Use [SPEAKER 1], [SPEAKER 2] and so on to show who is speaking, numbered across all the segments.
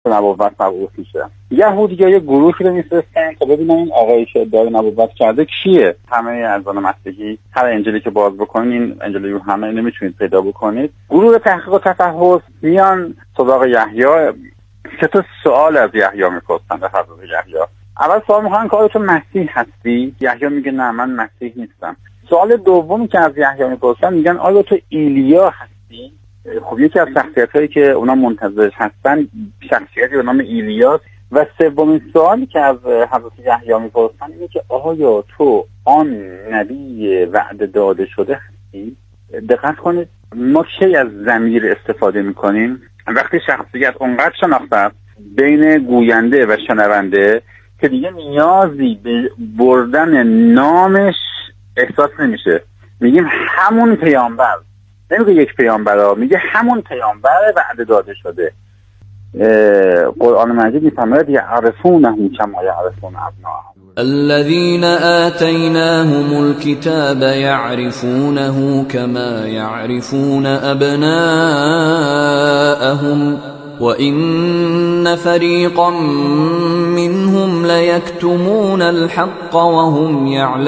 [SPEAKER 1] نبوت مبعوث میشه. یهودی‌ها یه گروهی رو میفرستن که ببینن این آقایی که ادعای نبوت کرده کیه. همه ازان مسیحی هر انجیلی که باز بکنین، این انجیل یوحنا نمیتونید پیدا بکنید. گروه تحقیق و تفحص میان سراغ یحیی، 3 سوال از یحیی میپرسن به حضرت یحیی. اول سوال میکنن که آیا تو مسیح هستی؟ یحیی میگه نه من مسیح نیستم. سوال دومی که از یحیی میپرسن میگن آیا تو ایلیا هستی؟ خب یکی از شخصیتایی که اونا منتظرش هستن شخصیتی به نام ایلیاس. و سومین سوالی که از حضرت یحیی میپرسن اینه که آیا تو آن نبی وعده داده شده هستی؟ دقت کنید ما کی از ضمیر استفاده میکنیم؟ وقتی شخصیت اونقدر شناخته بین گوینده و شنونده که دیگه نیازی به بردن نامش احساس نمیشه، میگیم همون پیامبر. نمیگه یک پیامبر، میگه همون پیامبر وعده داده شده. قرآن مجید میفرماید یعرفونه کما یعرفون ابناءهم
[SPEAKER 2] الذين آتيناهم الكتاب يعرفونه كما يعرفون أبناءهم وإن فريقا منهم ليكتمون الحق وهم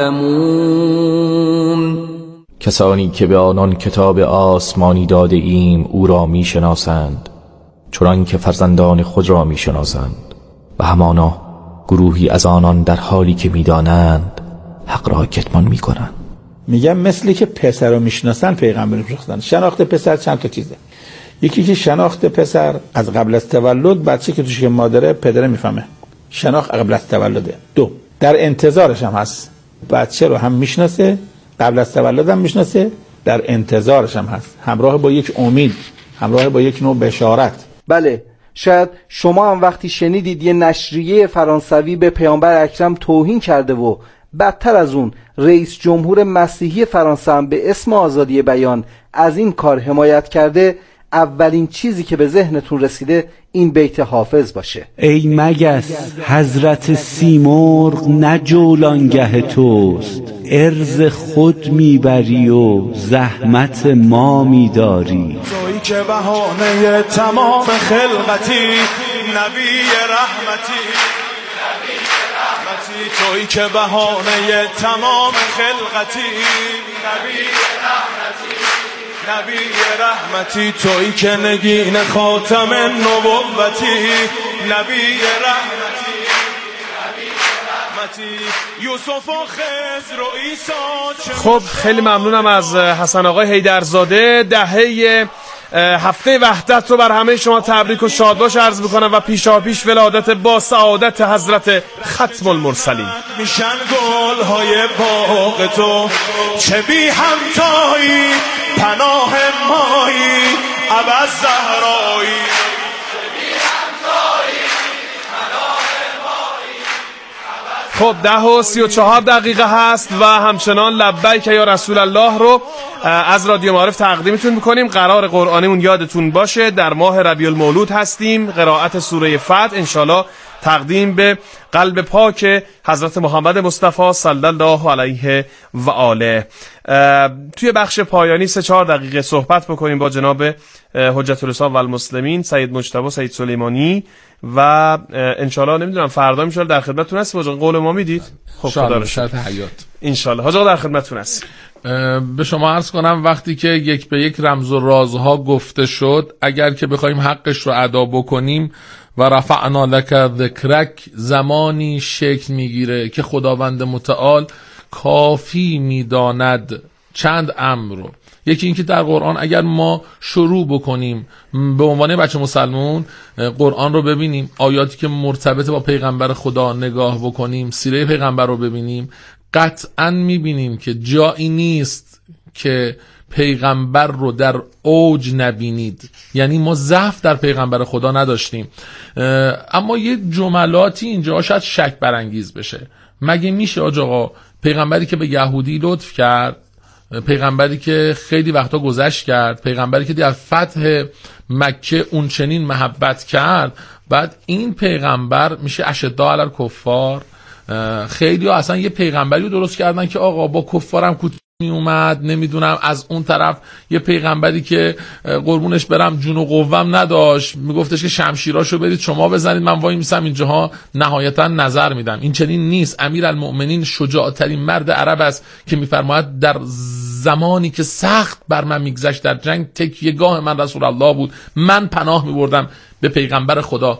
[SPEAKER 2] يعلمون.
[SPEAKER 3] کسانی که به آنان کتاب آسمانی داده ایم او را می شناسند چنان که فرزندان خود را می شناسند و همانا گروهی از آنان در حالی که می دانند حق را کتمان می کنند.
[SPEAKER 4] میگم مثلی که پسر رو می شناسن پیغمبر رو شناسن. شناخت پسر چند تا چیزه. یکی که شناخت پسر از قبل از تولد، بچه که توش که مادره پدره میفهمه، شناخت قبل از تولده. 2 در انتظارش هم هست، بچه رو هم میشناسه، قبل از تولد هم میشناسه، در انتظارش هم هست، همراه با یک امید، همراه با یک نوع بشارت.
[SPEAKER 5] بله، شاید شما هم وقتی شنیدید یه نشریه فرانسوی به پیامبر اکرم توهین کرده و بدتر از اون رئیس جمهور مسیحی فرانسه هم به اسم آزادی بیان از این کار حمایت کرده، اولین چیزی که به ذهنتون رسیده این بیت حافظ باشه:
[SPEAKER 6] ای مگس حضرت سیمرغ نه جولانگه توست، ارز خود میبری و زحمت ما میداری.
[SPEAKER 7] تویی که بهانه تمام خلقتی، نبی رحمتی، تویی که بهانه تمام خلقتی، نبی رحمتی، نبی رحمتی، تویی که نگین خاتم نبوتی، نبی رحمتی، نبی رحمتی، یوسف و خضر و عیسی.
[SPEAKER 8] خب خیلی ممنونم از حسن آقای حیدرزاده. دهه هفته وحدت رو بر همه شما تبریک و شادباش عرض میکنم و پیشاپیش ولادت با سعادت حضرت ختم المرسلین.
[SPEAKER 7] میشن گل‌های باغ تو چه بی همتایی، پناه مایی ابد زهرایی.
[SPEAKER 8] خب 10:34 هست و همچنان لبیک یا رسول الله رو از رادیو معارف تقدیمتون میکنیم. قرار قرآنیمون یادتون باشه در ماه ربیع المولود هستیم، قرائت سوره فتح انشالله تقدیم به قلب پاک حضرت محمد مصطفی صلی الله علیه و آله. توی بخش پایانی 3-4 دقیقه صحبت بکنیم با جناب حجت الاسلام و المسلمین سید مجتبی سید سلیمانی و انشالله نمیدونم فردا میشه در خدمتتون هست. با قول ما میدید؟ خب خدا رو شکر حیات انشالله. حاج آقا در خدمتتون هست.
[SPEAKER 9] به شما عرض کنم وقتی که یک به یک رمز و رازها گفته شد، اگر که بخوایم حقش رو ادا بکنیم و رفعنا لک ذکرک، زمانی شکل میگیره که خداوند متعال کافی میداند چند امر رو. یکی این که در قرآن اگر ما شروع بکنیم به عنوان بچه مسلمون قرآن رو ببینیم، آیاتی که مرتبط با پیغمبر خدا نگاه بکنیم، سیره پیغمبر رو ببینیم، قطعا میبینیم که جایی نیست که پیغمبر رو در اوج نبینید. یعنی ما ضعف در پیغمبر خدا نداشتیم. اما یه جملاتی اینجا شاید شک برانگیز بشه. مگه میشه آقا پیغمبری که به یهودی لطف کرد، پیغمبری که خیلی وقتا گذشت کرد، پیغمبری که در فتح مکه اون چنین محبت کرد، بعد این پیغمبر میشه اشداء علی الکفار؟ خیلی ها اصلا یه پیغمبری رو درست کردن که آقا با کفارم می اومد، نمیدونم از اون طرف یه پیغمبری که قربونش برم جون و قوام نداشت میگفتش که شمشیراشو برید شما بزنید، من وای میسم اینجاها نهایتا نظر میدم. این چنین نیست. امیرالمؤمنین شجاعترین مرد عرب است که میفرماید در زمانی که سخت بر من میگذشت در جنگ، تکیه‌گاه من رسول الله بود، من پناه میبردم به پیغمبر خدا.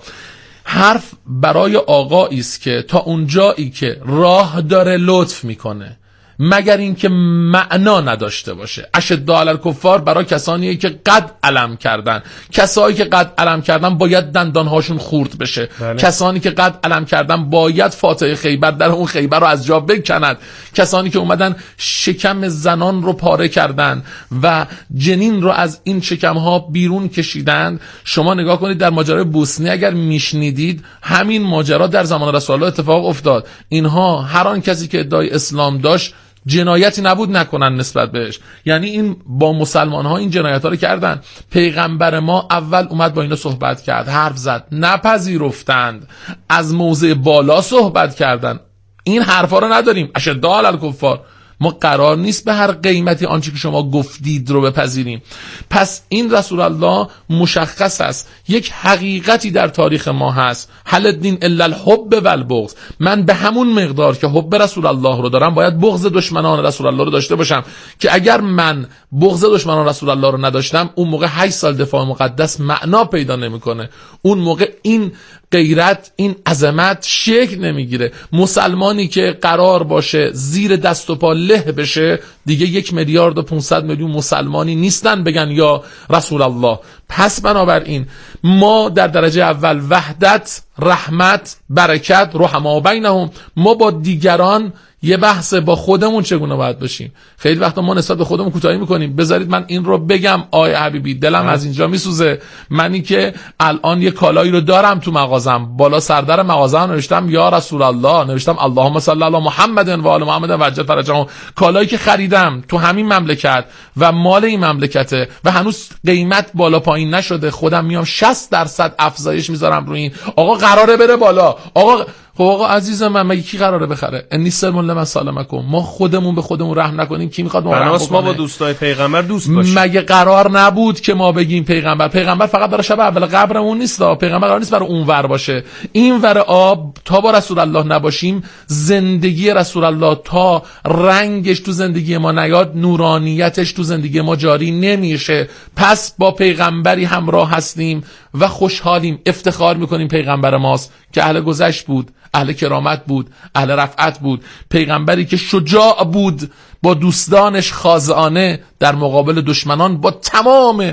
[SPEAKER 9] حرف برای آقایی است که تا اونجایی که راه داره لطف میکنه، مگر اینکه معنا نداشته باشه. اشداء علی الکفار برای کسانیه که قد علم کردن. کسایی که قد علم کردن باید دندانهاشون خورد بشه. بله. کسانی که قد علم کردن باید فاتحه خیبر در اون خیبر رو از جا بکند. کسانی که اومدن شکم زنان رو پاره کردن و جنین رو از این شکمها بیرون کشیدن. شما نگاه کنید در ماجرای بوسنی اگر میشنیدید، همین ماجرا در زمان رسول الله اتفاق افتاد. اینها هر آن کسی که ادعای اسلام داشت جنایتی نبود نکنن نسبت بهش. یعنی این با مسلمان ها این جنایت ها رو کردن. پیغمبر ما اول اومد با اینا صحبت کرد، حرف زد، نپذیرفتند، از موضع بالا صحبت کردن. این حرفا رو نداریم. اشداء علی الکفار. ما قرار نیست به هر قیمتی آنچه که شما گفتید رو بپذیریم. پس این رسول الله مشخص است، یک حقیقتی در تاریخ ما هست، حل الدین الا الحب و البغض. من به همون مقدار که حب رسول الله رو دارم باید بغض دشمنان رسول الله رو داشته باشم، که اگر من بغض دشمنان رسول الله رو نداشتم، اون موقع 8 سال دفاع مقدس معنا پیدا نمیکنه. اون موقع این غیرت، این عظمت شکل نمیگیره. مسلمانی که قرار باشه زیر دست و پا له بشه، دیگه 1,500,000,000 مسلمانی نیستن بگن یا رسول الله. پس بنابراین ما در درجه اول وحدت، رحمت، برکت، رحما بینهم. ما با دیگران یه بحث، با خودمون چگونه باید باشیم. خیلی وقتا ما نسبت به خودمون کوتاهی میکنیم. بذارید من این رو بگم آی حبیبی، دلم از اینجا میسوزه. منی که الان یه کالایی رو دارم تو مغازم، بالا سردر مغازم نوشتم یا رسول الله، نوشتم اللهم صل علی محمد و آل محمد و عجل فرجهم. کالایی که خریدم تو همین مملکت و مال این مملکته و هنوز قیمت بالا پایین نشده، خودم میام 60% افزایش میذارم روی این. آقا قراره بره بالا. آقا عزیز من، مگه کی قراره بخره؟ انی سلم لمن سالمکم. ما خودمون به خودمون رحم نکنیم، کی میخواد ما رحم
[SPEAKER 8] ما با دوستای پیغمبر دوست باشیم؟
[SPEAKER 9] مگه قرار نبود که ما بگیم پیغمبر فقط برای شب اول قبرمون نیست. پیغمبر قرار نیست برای اون ور باشه. این ور آب تا با رسول الله نباشیم، زندگی رسول الله تا رنگش تو زندگی ما نیاد، نورانیتش تو زندگی ما جاری نمیشه. پس با پیغمبری همراه هستیم و خوشحالیم، افتخار میکنیم پیغمبر ماست که اهل گذشت بود، اهل کرامت بود، اهل رفعت بود، پیغمبری که شجاع بود، با دوستانش خاضعانه در مقابل دشمنان با تمام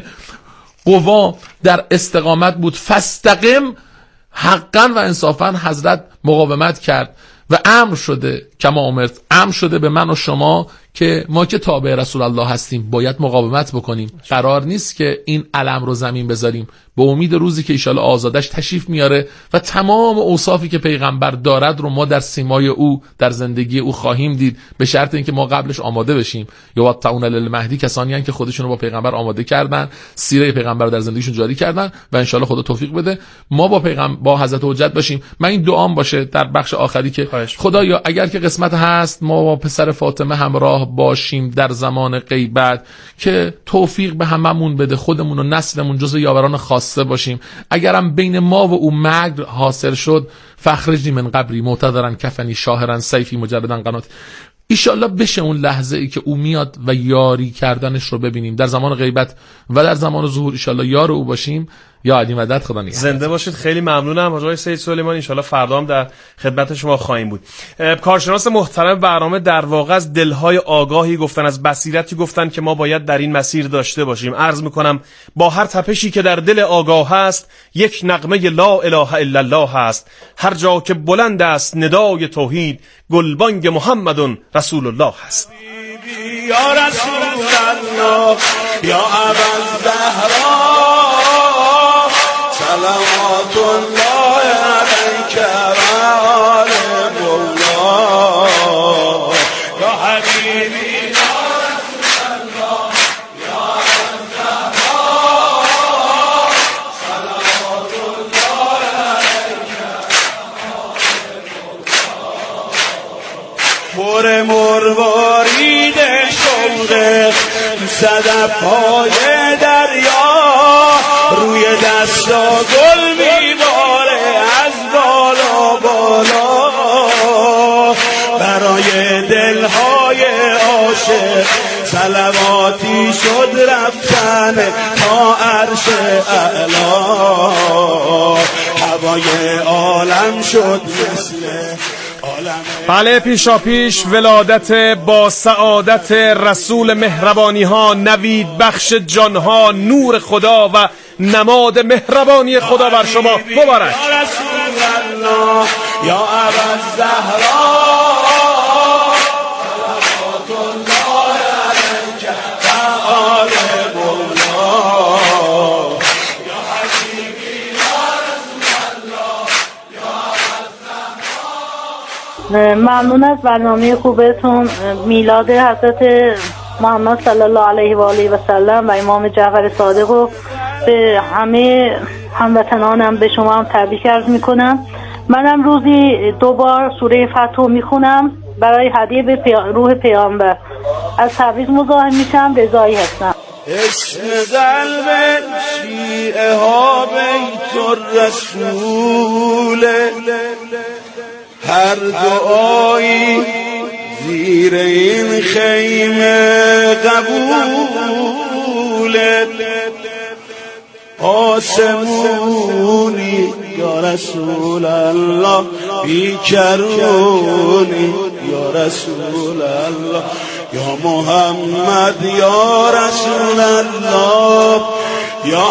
[SPEAKER 9] قوا در استقامت بود. فاستقم، حقا و انصافا حضرت مقاومت کرد و امر شده کما امرت، امر شده به من و شما که ما که تابع رسول الله هستیم باید مقاومت بکنیم. قرار نیست که این علم رو زمین بذاریم. به امید روزی که ایشالا آزادش تشریف میاره و تمام اوصافی که پیغمبر دارد رو ما در سیمای او، در زندگی او خواهیم دید، به شرط اینکه ما قبلش آماده بشیم. یا تعون للمهدی، کسانی هستند که خودشون رو با پیغمبر آماده کردن، سیره پیغمبر رو در زندگیشون جاری کردن و ان شاءالله خدا توفیق بده ما با حضرت حجت باشیم. من این دعام باشه در بخش آخری که خدایا اگر که قسمت هست ما با پسر فاطمه همراه باشیم در زمان غیبت، که توفیق به هممون بده، خودمون و نسلمون جزو یاوران خاصه باشیم. اگرم بین ما و او مگر حاصل شد، فخرجنی من قبری معتذرا کفنی شاهرا سیفی مجردا قنات. ایشالله بشه اون لحظه ای که او میاد و یاری کردنش رو ببینیم در زمان غیبت و در زمان ظهور. ایشالله یار او باشیم. یا علی مدد، خدا نگهدار.
[SPEAKER 8] زنده باشید. خیلی ممنونم حاج آقای سید سلیمانی. ان شاءالله فردا هم در خدمت شما خواهیم بود. کارشناس محترم برنامه در واقع از دلهای آگاهی گفتن، از بصیرتی گفتن که ما باید در این مسیر داشته باشیم. عرض میکنم با هر تپشی که در دل آگاه هست، یک نغمه لا اله الا الله هست. هر جا که بلند است ندای توحید، گلبانگ محمد رسول الله هست.
[SPEAKER 7] یا رسول الله یا ابوالزهرا صلوات الله علیک و آل مولا یا حبیبی یا رسول الله یا ابوالزهرا صلوات الله علیک و آل مولا. مروارید شما صدف‌های دریا روی دستا گل میباره از بالا بالا برای دلهای عاشق صلواتی شد رفتن تا عرش اعلا هوای عالم شد مثل
[SPEAKER 8] بله، پیشا پیش ولادت با سعادت رسول مهربانی ها، نوید بخش جان ها، نور خدا و نماد مهربانی خدا بر شما مبارک.
[SPEAKER 7] یا رسول الله یا ابا الزهرا صلوات الله علیک و آل مولا یا حبیبی یا رسول الله یا ابا الزهرا.
[SPEAKER 10] ممنون از برنامه خوبتون. میلاد حضرت محمد صلی الله علیه و آله و سلم و امام جعفر صادق رو به همه هموطنانم به شما هم تبریک عرض میکنم. منم روزی 2 بار سوره فتح میخونم برای هدیه به روح پیامبر. از تبریز مزاحم میشم. رضایی هستم.
[SPEAKER 7] اسم قلب شیعه ها بیت الرسول هر دعایی زیر این خیمه قبوله آسمونی یا رسول الله بیکرونی یا رسول الله یا محمد یا رسول الله یا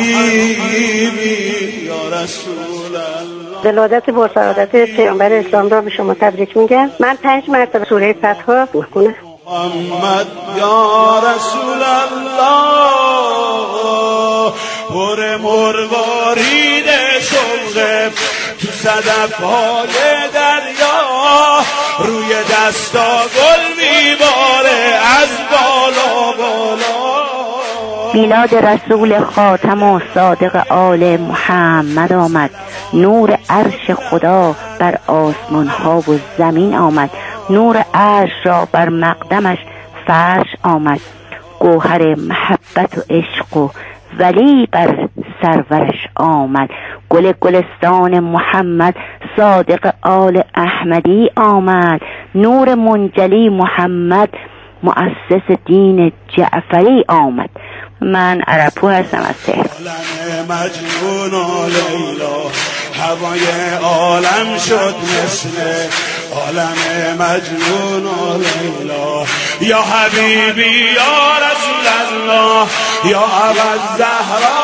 [SPEAKER 7] حبیبی یا رسول الله.
[SPEAKER 11] ولادت با سعادت پیامبر اسلام را به شما تبریک میگم. من 5 مرتبه سوره فتح میخونم.
[SPEAKER 7] محمد یا رسول الله پر مروارید شوق تو صدف‌های دریا روی دستا گل میباره از بالا بالا.
[SPEAKER 11] میلاد رسول خاتم و صادق آل محمد آمد. نور عرش خدا بر آسمان ها و زمین آمد. نور عرش را بر مقدمش فرش آمد. گوهر محبت و عشق و ولی بر سرورش آمد. گل گلستان محمد صادق آل احمدی آمد. نور منجلی محمد مؤسس دین جعفری آمد. من عربو هستم از تهران.
[SPEAKER 7] مجنون و لیلا هوای عالم شد مثل عالم مجنون و لیلا یا حبیبی یا رسول الله یا ابا الزهرا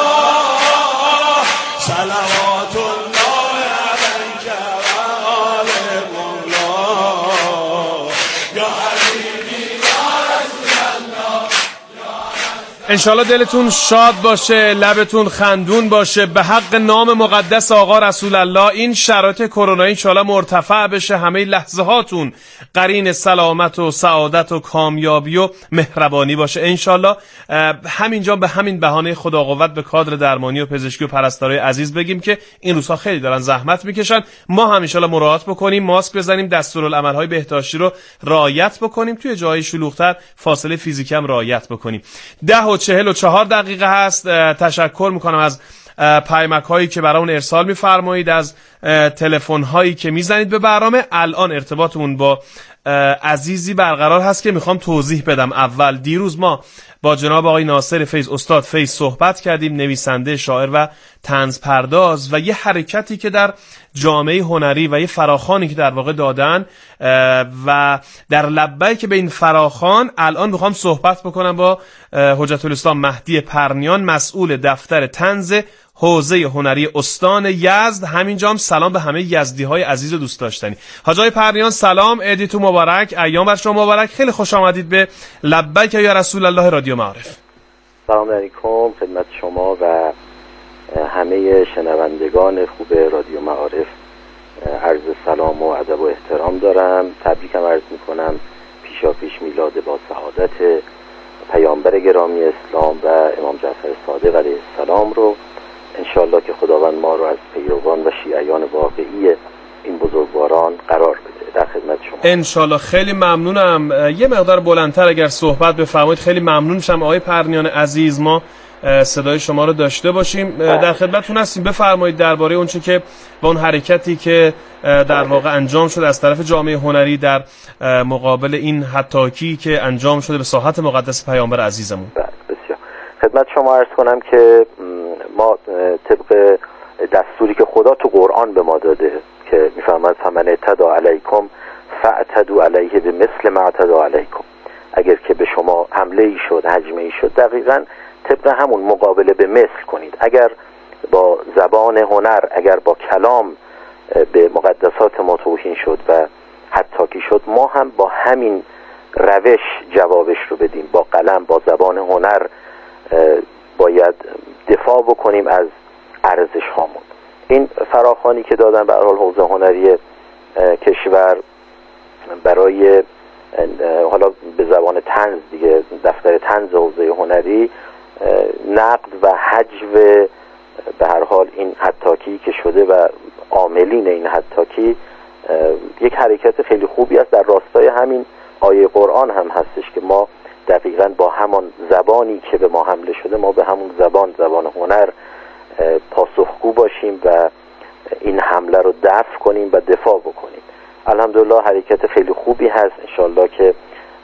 [SPEAKER 7] صلوات الله علیک و آل مولا یا حبیبی یا رسول الله.
[SPEAKER 8] انشالله دلتون شاد باشه، لبتون خندون باشه به حق نام مقدس آقا رسول الله. این شرایط کرونایی انشالله مرتفع بشه، همه لحظه هاتون قرین سلامت و سعادت و کامیابی و مهربانی باشه انشالله. همینجا به همین بهانه خدا قوت به کادر درمانی و پزشکی و پرستارای عزیز بگیم که این روزها خیلی دارن زحمت میکشن. ما هم انشالله مراعات بکنیم، ماسک بزنیم، دستورالعمل‌های بهداشتی رو رعایت بکنیم، توی جاهای شلوغ‌تر فاصله فیزیکی هم رعایت بکنیم. 10:44 هست. تشکر میکنم از پیامک هایی که برامون ارسال میفرمایید، از تلفن هایی که میزنید به برنامه. الان ارتباطمون با عزیزی برقرار هست که میخوام توضیح بدم. اول دیروز ما با جناب آقای ناصر فیض، استاد فیض صحبت کردیم، نویسنده، شاعر و طنز پرداز، و یه حرکتی که در جامعه هنری و یه فراخوانی که در واقع دادن و در لبه‌ای که به این فراخوان الان میخوام صحبت بکنم با حجت الاسلام مهدی پرنیان، مسئول دفتر طنز حوزه هنری استان یزد. همینجا هم سلام به همه یزدی‌های عزیز و دوست داشتنی. حاج آقای پرنیان سلام، عیدتون مبارک، ایام بر شما مبارک. خیلی خوش آمدید به لبیک یا رسول الله رادیو معارف.
[SPEAKER 12] سلام علیکم خدمت شما و همه شنوندگان خوب رادیو معارف. عرض سلام و ادب و احترام دارم. تبریکم عرض میکنم پیشاپیش میلاد با سعادت پیامبر گرامی اسلام و امام جعفر صادق علیه السلام رو. انشالله که خداوند ما رو از پیروان و شیعیان واقعی این بزرگواران قرار بده. در خدمت شما.
[SPEAKER 8] انشالله. خیلی ممنونم. یه مقدار بلندتر اگر صحبت بفرمایید خیلی ممنون میشم. آقای پرنیان عزیز، ما صدای شما رو داشته باشیم. در خدمتتون هستیم. بفرمایید درباره اون چه که با اون حرکتی که در واقع انجام شد از طرف جامعه هنری در مقابل این هتاکی که انجام شده به ساحت مقدس پیامبر عزیزمون.
[SPEAKER 12] بسیار خدمت شما عرض کنم که ما طبق دستوری که خدا تو قرآن به ما داده که میفرماید فمن اعتدی علیکم فاعتدوا علیه بمثل ما اعتدی علیکم، اگر که به شما حمله ای شد، هجمه ای شد، دقیقاً طبق همون مقابله به مثل کنید. اگر با زبان هنر، اگر با کلام به مقدسات ما توهین شد و هتاکی شد، ما هم با همین روش جوابش رو بدیم. با قلم، با زبان هنر باید دفاع بکنیم از ارزش هامون. این فراخوانی که دادن به هر حال حوزه هنری کشور برای حالا به زبان طنز دیگه، دفتر طنز حوزه هنری، نقد و حجو به هر حال این هتاکی که شده و عاملین این هتاکی یک حرکت خیلی خوبی است. در راستای همین آیه قرآن هم هستش که ما دقیقاً با همان زبانی که به ما حمله شده، ما به همون زبان هنر پاسخگو باشیم و این حمله رو دفع کنیم و دفاع بکنیم. الحمدلله حرکت خیلی خوبی هست. انشالله که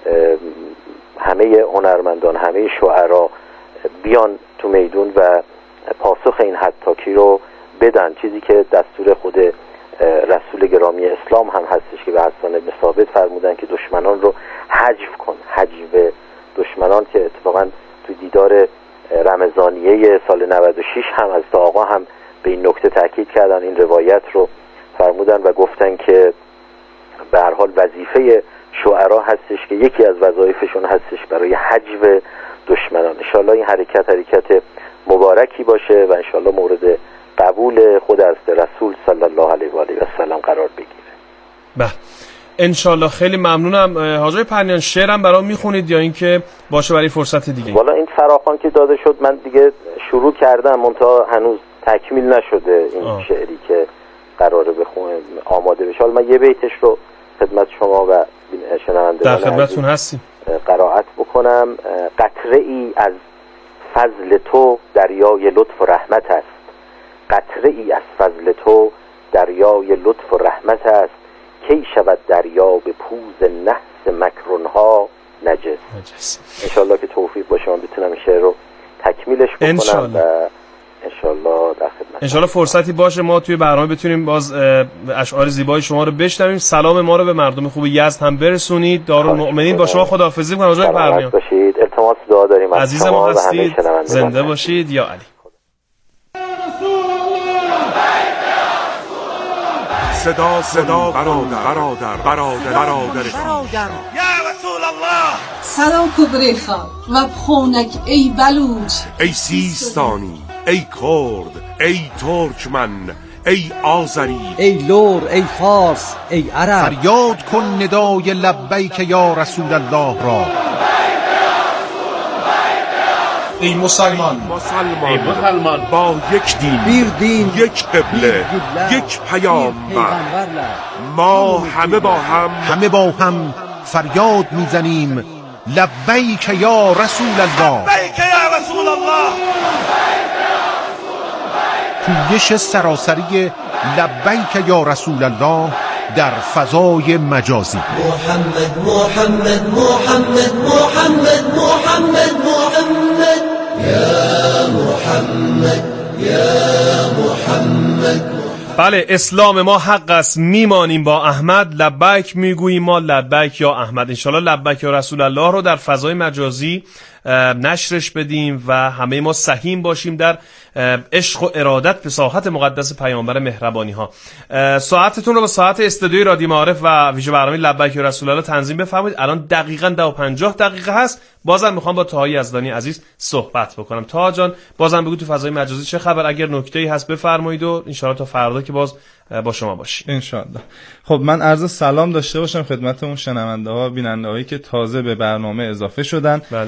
[SPEAKER 12] همه هنرمندان، همه شاعرها بیان تو میدون و پاسخ این هتاکی رو بدن. چیزی که دستور خود رسول گرامی اسلام هم هستش که به حسن بن ثابت فرمودن که دشمنان رو حجو کن. حجو دشمنان که اتفاقا تو دیدار رمضانیه سال 96 هم از آقا هم به این نکته تاکید کردن، این روایت رو فرمودن و گفتن که به هر حال وظیفه شاعرها هستش که یکی از وظایفشون هستش برای حجو دشمنان. انشالله این حرکت مبارکی باشه و انشالله مورد قبول خود از رسول صلی الله علیه و آله و سلم قرار بگیره.
[SPEAKER 8] بله انشالله. خیلی ممنونم. حاجی پرنیان شعرم برام میخونید یا اینکه باشه برای فرصت دیگه؟
[SPEAKER 12] والا این فراخوان که داده شد من دیگه شروع کردم، منتها هنوز تکمیل نشده این شعری که قراره بخونه آماده بشه. حالا من یه بیتش رو خدمت شما و شنوندگان
[SPEAKER 8] در خدمتتون هستیم
[SPEAKER 12] قرائت بکنم. قطره ای از فضل تو دریای لطف و رحمت است، قطره ای از فضل تو دریای لطف و رحمت است، کی شود دریا به پوز نحس مکرونها نجس. انشالله که توفیق باشه من بتونم این شعر رو تکمیلش بکنم و انشالله در خدمت.
[SPEAKER 8] انشالله فرصتی باشه ما توی برنامه بتونیم باز اشعار زیبای شما رو بشنویم. سلام ما رو به مردم خوب یزد هم برسونید. دارالمؤمنین با شما خداحافظی می‌کنم. حاجی پرنیان
[SPEAKER 12] باشید، التماس دعا داریم از
[SPEAKER 8] عزیز ما هستید، زنده باشید یا علی.
[SPEAKER 7] صدا برادر
[SPEAKER 13] یا رسول الله
[SPEAKER 14] سلام کبریخا و بخونک ای بلوچ،
[SPEAKER 7] ای سیستانی، ای کرد، ای ترکمن، ای آذری،
[SPEAKER 15] ای لور، ای فارس، ای عرب،
[SPEAKER 16] فریاد کن ندای لبیک یا رسول الله را.
[SPEAKER 7] ای مسلمان با یک دین، یک قبله، یک پیامبر، ما همه با هم
[SPEAKER 16] فریاد میزنیم لبیک یا رسول الله.
[SPEAKER 7] لبیک یا رسول الله.
[SPEAKER 16] پویش سراسری لبیک یا رسول الله در فضای مجازی.
[SPEAKER 17] محمد محمد محمد محمد محمد محمد یا محمد یا محمد.
[SPEAKER 8] بله اسلام ما حق است، میمانیم با احمد، لبیک میگوییم ما لبیک یا احمد. انشالله لبیک یا رسول الله رو در فضای مجازی نشرش بدیم و همه ما سهیم باشیم در عشق و ارادت به ساحت مقدس پیامبر مهربانی ها. ساعتتون رو با ساعت استودیوی رادیو معارف و ویژه برنامه لبیک یا رسول الله تنظیم بفرمایید. الان دقیقاً 50 هست. بازم میخوام با طاها یزدانی عزیز صحبت بکنم. طاها جان بازم بگو تو فضای مجازی چه خبر، اگر نکته‌ای هست بفرمایید و ان شاءالله تا فردا که باز با شما باشیم
[SPEAKER 18] ان شاءالله. خب من عرض سلام داشته باشم خدمت اون شنونده ها بیننده هایی که تازه به برنامه اضافه شدن.
[SPEAKER 8] بله.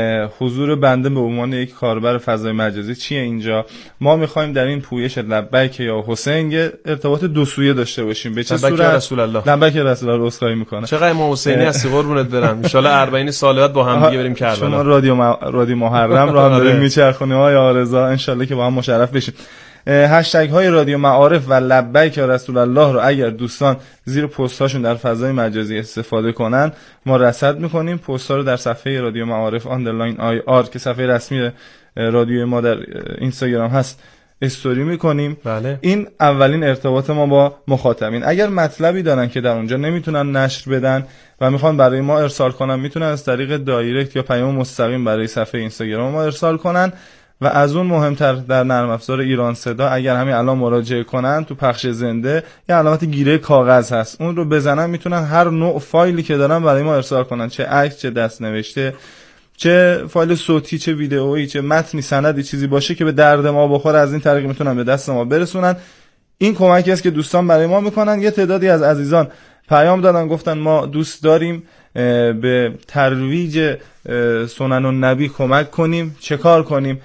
[SPEAKER 18] حضور بنده به عنوان یک کاربر فضای مجازی چیه اینجا. ما میخوایم در این پویش لبیک یا حسین یه ارتباط دو سویه داشته باشیم. به چه صورت؟
[SPEAKER 8] رسول الله.
[SPEAKER 18] لبیک رسول الله اسخای میکنه.
[SPEAKER 8] چقدر امام حسینی هستی قربونت برم. ان شاء الله 40 سال بعد با هم دیگه بریم کربلا.
[SPEAKER 18] شما رادیو محرم رو هم داریم میچرخونیم آقای آرزا، ان شاء الله که با هم مشرف بشیم. هشتگ های رادیو معارف و لبیک یا رسول الله رو اگر دوستان زیر پست هاشون در فضای مجازی استفاده کنن ما رصد میکنیم. پست ها رو در صفحه رادیو معارف آندرلاین آی آر که صفحه رسمی رادیو ما در اینستاگرام هست استوری میکنیم.
[SPEAKER 8] بله.
[SPEAKER 18] این اولین ارتباط ما با مخاطبین. اگر مطلبی دارن که در اونجا نمیتونن نشر بدن و میخوان برای ما ارسال کنن میتونن از طریق دایرکت یا پیام مستقیم برای صفحه اینستاگرام ما ارسال کنن. و از اون مهمتر در نرم افزار ایران صدا اگر همین الان مراجعه کنن تو پخش زنده یه علامت گیره کاغذ هست، اون رو بزنن میتونن هر نوع فایلی که دارن برای ما ارسال کنن، چه عکس، چه دست نوشته، چه فایل صوتی، چه ویدئویی، چه متنی، سندی، چیزی باشه که به درد ما بخوره از این طریق میتونن به دست ما برسونن. این کمکی است که دوستان برای ما میکنن. یه تعدادی از عزیزان پیام دادن گفتن ما دوست داریم به ترویج سنن النبی کمک کنیم. چه کار کنیم؟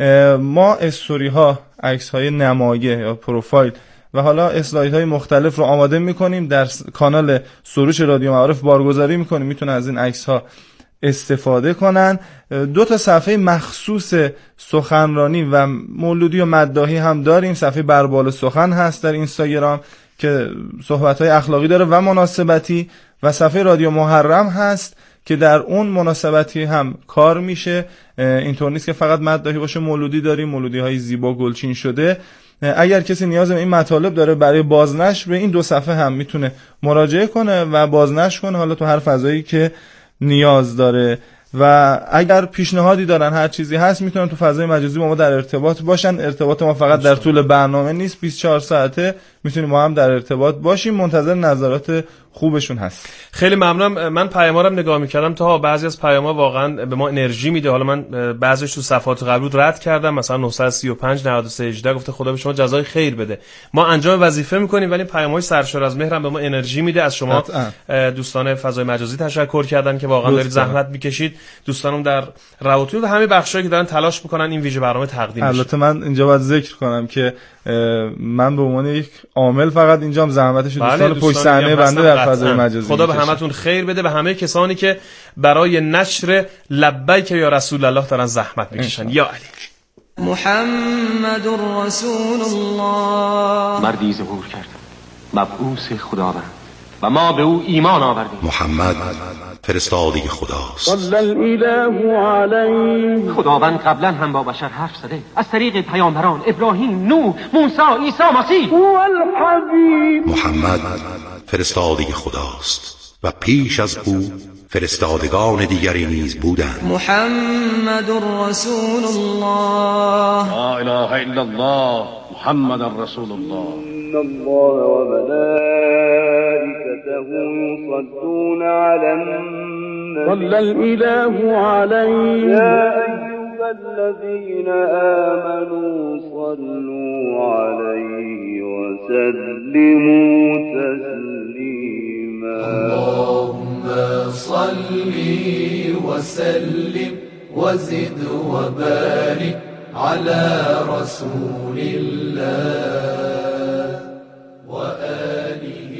[SPEAKER 18] ما استوری ها، عکس های نمایه یا پروفایل و حالا اسلاید های مختلف رو آماده میکنیم، در کانال سروش رادیو معارف بارگذاری میکنیم، میتونن از این عکس ها استفاده کنن. 2 صفحه مخصوص سخنرانی و مولودی و مداحی هم داریم. صفحه بربال سخن هست در اینستاگرام که صحبت های اخلاقی داره و مناسبتی، و صفحه رادیو محرم هست که در اون مناسبتی هم کار میشه. اینطور نیست که فقط مداحی باشه، مولودی داریم، مولودی های زیبا گلچین شده. اگر کسی نیاز به این مطالب داره برای بازنشر به این 2 صفحه هم میتونه مراجعه کنه و بازنشر کنه، حالا تو هر فضایی که نیاز داره. و اگر پیشنهادی دارن، هر چیزی هست، میتونن تو فضای مجازی با ما در ارتباط باشن. ارتباط ما فقط در طول برنامه نیست، 24 ساعته میتونیم ما هم در ارتباط باشیم. منتظر نظرات خوبشون هست.
[SPEAKER 8] خیلی ممنونم. من پیام‌ها رو نگاه می‌کردم تا بعضی از پیام‌ها واقعا به ما انرژی میده. حالا من بعضیش تو صفحات قبلی رد کردم، مثلا 935 93 18 گفته خدا به شما جزای خیر بده. ما انجام وظیفه می‌کنیم ولی پیام‌های سرشار از مهر هم به ما انرژی میده. از شما دوستان فضای مجازی تشکر کردن که واقعا دارید زحمت می‌کشید. دوستانم در روابط و همه بخشایی که دارن تلاش می‌کنن این ویژه برنامه تقدیم بشه.
[SPEAKER 18] البته من اینجا باید ذکر کنم که من به عنوان یک عامل فقط اینجام زحمتش دوستان پشت صحنه بنده در فضای مجازی.
[SPEAKER 8] خدا به همتون خیر بده، به همه کسانی که برای نشر لبیک یا رسول الله دارن زحمت میکشن. یا علی.
[SPEAKER 2] محمد رسول الله.
[SPEAKER 19] مردی ظهور کرد، مبعوث خداوند و ما به او ایمان آوردیم.
[SPEAKER 20] محمد فرستاده خداست.
[SPEAKER 21] صلی الاله علیه.
[SPEAKER 19] خداوند قبلا هم با بشر حرف زده از طریق پیامبران ابراهیم، نوح، موسی، عیسی مسیح.
[SPEAKER 21] هو الحبیب.
[SPEAKER 20] محمد فرستاده خداست و پیش از او فرستادگان دیگری نیز بودند.
[SPEAKER 2] محمد رسول الله.
[SPEAKER 22] لا اله الا الله محمد رسول الله.
[SPEAKER 21] ان الله و ملائکته یصلون علی النبی. صلی الاله علیه. یا ایها الذین آمنوا صلوا علیه وسلموا تسلیما.
[SPEAKER 17] اللهم صل وسلم وزد وبارك على رسول الله وآله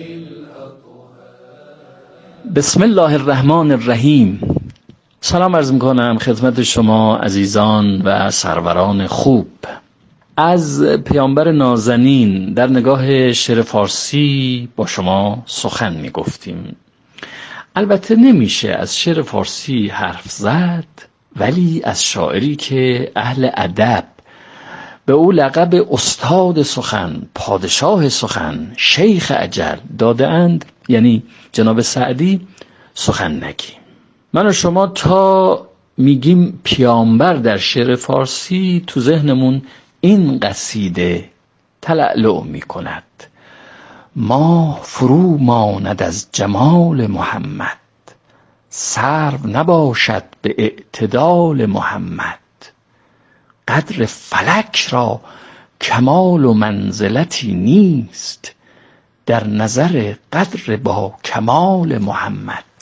[SPEAKER 17] الأطهار.
[SPEAKER 23] بسم الله الرحمن الرحیم. سلام عرض میکنم خدمت شما عزیزان و سروران خوب. از پیامبر نازنین در نگاه شعر فارسی با شما سخن میگفتیم. البته نمیشه از شعر فارسی حرف زد، ولی از شاعری که اهل ادب به او لقب استاد سخن، پادشاه سخن، شیخ اجل داده اند، یعنی جناب سعدی، سخن نگیم. من و شما تا میگیم پیامبر در شعر فارسی تو ذهنمون این قصیده تلألؤ میکند: ما فرو ماند از جمال محمد، سرو نباشد به اعتدال محمد. قدر فلک را کمال و منزلتی نیست، در نظر قدر با کمال محمد.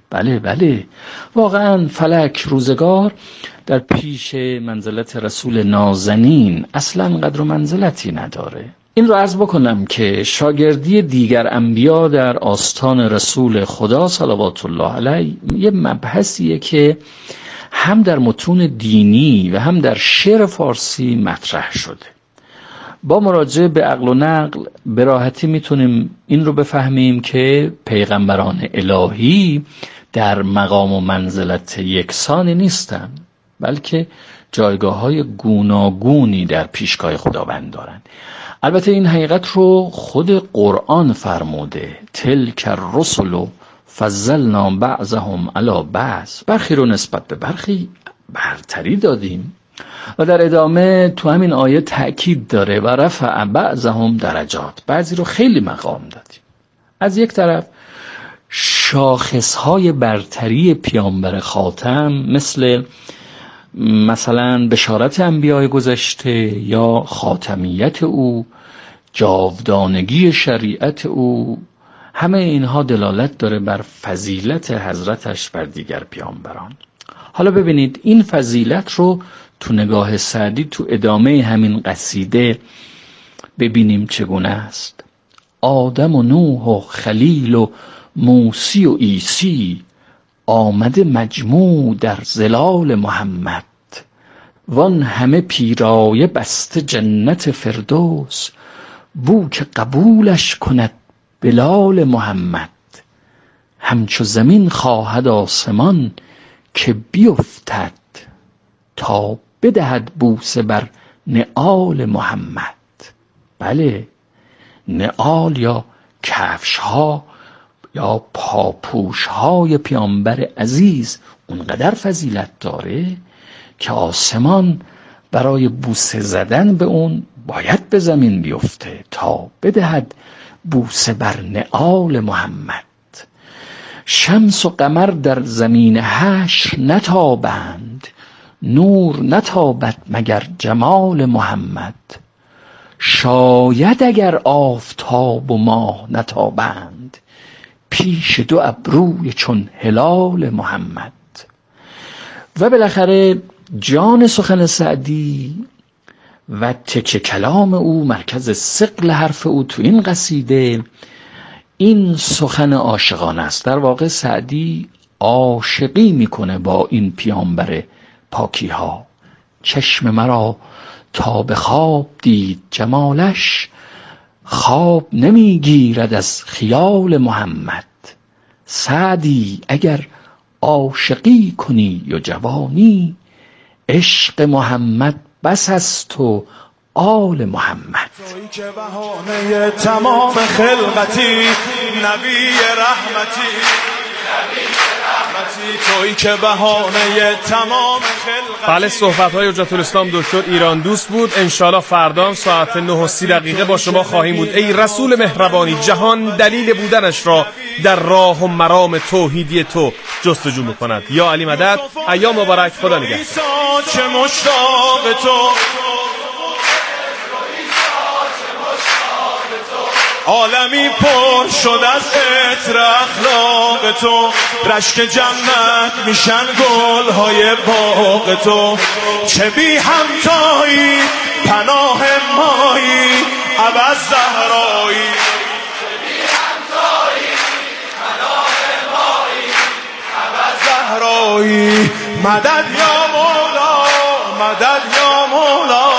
[SPEAKER 23] بله واقعا فلک روزگار در پیش منزلت رسول نازنین اصلا قدر و منزلتی نداره. این رو عرض بکنم که شاگردی دیگر انبیا در آستان رسول خدا صلوات الله علیه یه مبحثیه که هم در متون دینی و هم در شعر فارسی مطرح شده. با مراجعه به عقل و نقل به راحتی میتونیم این رو بفهمیم که پیغمبران الهی در مقام و منزلت یکسانی نیستن، بلکه جایگاه‌های گوناگونی در پیشگاه خداوند دارند. البته این حقیقت رو خود قرآن فرموده، تلک الرسل فضلنا بعضهم علی بعض، برخی رو نسبت به برخی برتری دادیم. و در ادامه تو همین آیه تأکید داره و رفع بعضهم درجات، بعضی رو خیلی مقام دادیم. از یک طرف شاخصهای برتری پیامبر خاتم مثلا بشارت انبیاء گذشته یا خاتمیت او، جاودانگی شریعت او، همه اینها دلالت داره بر فضیلت حضرتش بر دیگر پیامبران. حالا ببینید این فضیلت رو تو نگاه سعدی تو ادامه همین قصیده ببینیم چگونه است. آدم و نوح و خلیل و موسی و عیسی، آمده مجموع در ظلال محمد. وان همه پیرایه بسته جنت فردوس، بو که قبولش کند بلال محمد. همچو زمین خواهد آسمان که بیفتد، تا بدهد بوسه بر نعال محمد. بله، نعال یا کفش ها یا پاپوش های پیامبر عزیز اونقدر فضیلت داره که آسمان برای بوسه زدن به اون باید به زمین بیفته تا بدهد بوسه بر نعال محمد. شمس و قمر در زمین حشر نتابند، نور نتابد مگر جمال محمد. شاید اگر آفتاب و ماه نتابند، پیش دو ابروی چون هلال محمد. و بالاخره جان سخن سعدی و تکه کلام او، مرکز ثقل حرف او تو این قصیده، این سخن عاشقانه است. در واقع سعدی عاشقی میکنه با این پیامبر پاکی ها. چشم مرا تا به خواب دید جمالش، خواب نمیگیرد از خیال محمد. سعدی اگر عاشقی کنی و جوانی، عشق محمد بس است و آل محمد.
[SPEAKER 7] تویی که بهانه تمام خلقتی، نبی رحمتی، تویی که بهانه تمام خلقتی.
[SPEAKER 8] بله، صحبت‌های حجت الاسلام دکتر ایران دوست بود. انشالله فردا ساعت 9:30 با شما خواهیم بود. ای رسول مهربانی، جهان دلیل بودنش را در راه و مرام توحیدی تو جستجو می‌کند. یا علی مدد، ایام مبارک، خدا نگهدار.
[SPEAKER 7] چه مشتاق تو، عالمی پر شد از عطر اخلاق تو، رشک جنت میشن گلهای باغ تو. چه بی همتایی پناه مایی عباس زهرایی، زهرایی. مدد یا مولا، مدد یا مولا،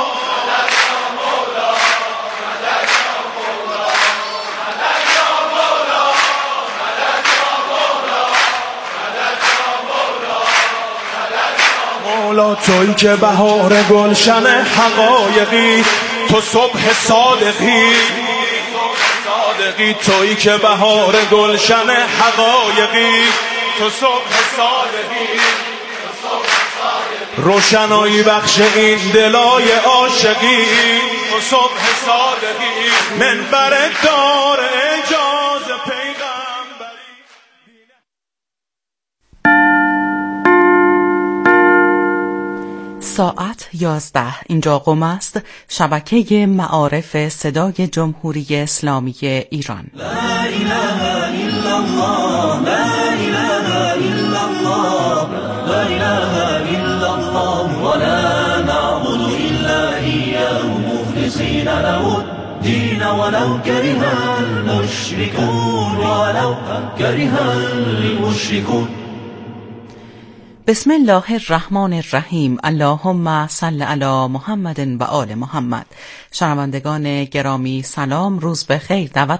[SPEAKER 7] مولا. تویی که بهار گلشن حقایقی، تو صبح صادقی، تویی که بهار گلشن حقایقی، تو صبح صادقی، روشنایی بخش این دلای عاشقی، تو صبح صادقی. منبر دار اجاز پیغمبری.
[SPEAKER 1] ساعت 11 اینجا قم است. شبکه معارف صدای جمهوری اسلامی ایران. لا اله الا الله، لا اله
[SPEAKER 3] الدين له الدين ولو كره المشركون ولو كره المشركون.
[SPEAKER 1] بسم الله الرحمن الرحیم. اللهم صل علی محمد و آل محمد. شنوندگان گرامی سلام، روز بخیر. دعوت